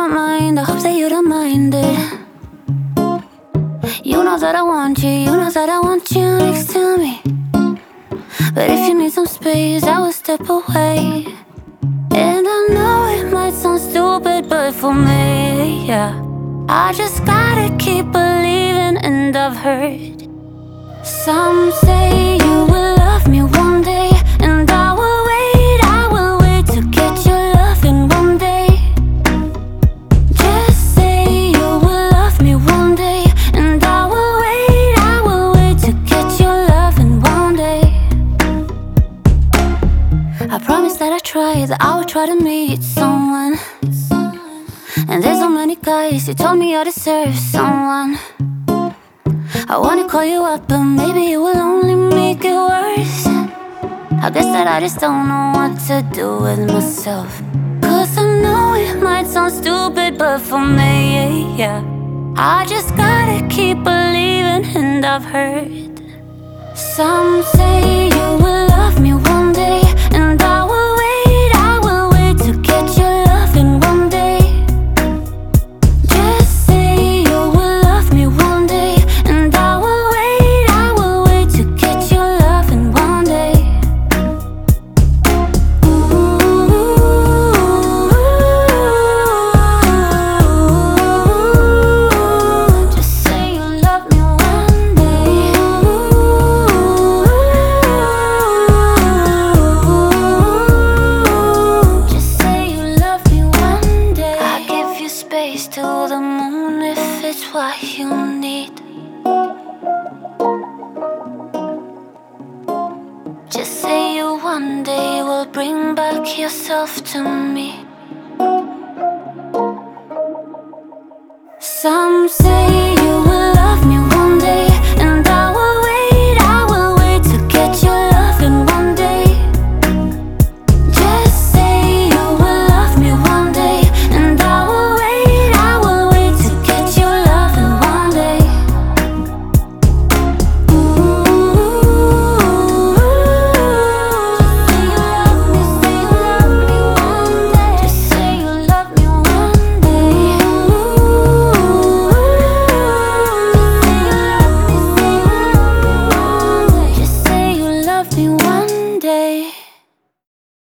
my mind, I hope that you don't mind it. You know that I want you, you know that I want you next to me. But if you need some space, I will step away. And I know it might sound stupid, but for me, yeah, I just gotta keep believing. And I've heard some say you will love me one day, and I will wait to get your loving one day. Just say you will love me one day, and I will wait to get your loving one day. I promise that I try, that I will try to meet someone. And there's so many guys who told me I deserve someone. I wanna call you up, but maybe it will only make it worse. I guess that I just don't know what to do with myself. Cause I know it might sound stupid, but for me, yeah, I just gotta keep believing. And I've heard some say you will love me one day, and I will wait to get your loving one day. Just say you will love me one day, and I will wait to get your loving one day. Just say you love me one day. Just say you love me one day. I give you space to the moon if it's what you need. Just say you one day will bring back yourself to me. Some say